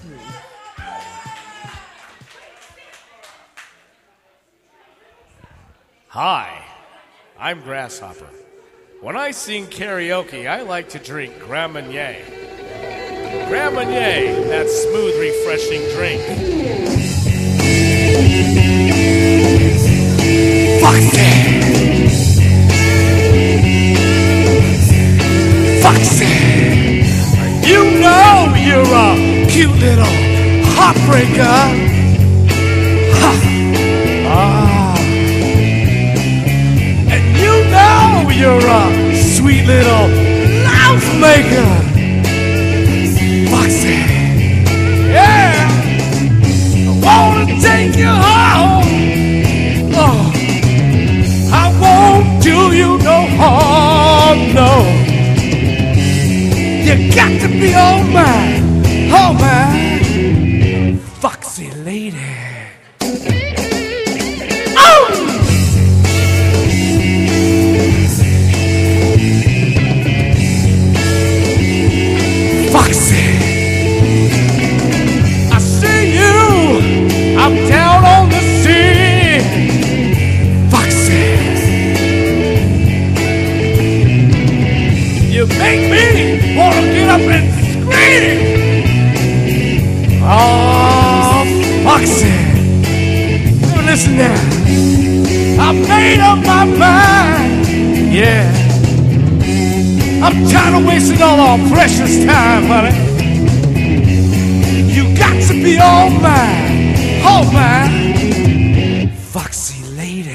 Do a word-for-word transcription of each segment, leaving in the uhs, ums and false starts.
three. Hi, I'm Grasshopper. When I sing karaoke, I like to drink Grand Marnier. Grand Marnier, that smooth, refreshing drink. Foxy! Foxy! You know you're a cute little heartbreaker. Ha! Ah. And you know you're a sweet little love maker. Foxy! Yeah! I wanna take you home. Oh, I won't do you no harm, no. You got to be all mine, all mine, foxy lady. Oh! Foxy, I see you. I'm down on the sea. Foxy, you make me wanna get up and scream. Oh, Foxy, now listen now. I made up my mind. Yeah, I'm tired of wasting all our precious time, honey. You got to be all mine, all mine, foxy lady.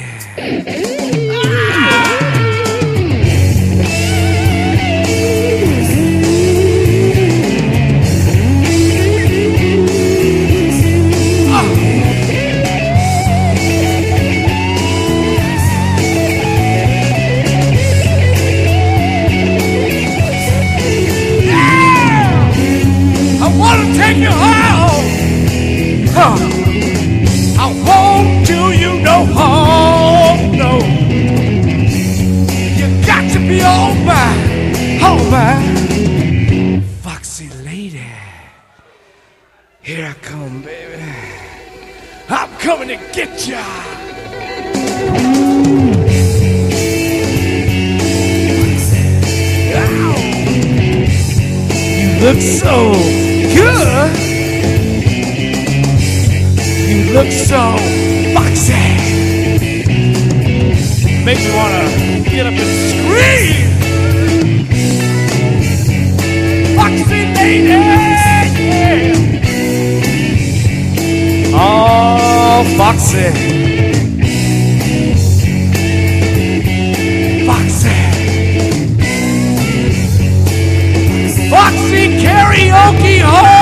Take you home. Huh. I won't do you no harm, no. You got to be all mine, all mine, foxy lady. Here I come, baby. I'm coming to get ya. Ow. You look so good. You look so foxy. Make me wanna get up and scream. Foxy lady, yeah. Oh, foxy. Foxy. Foxy karaoke home.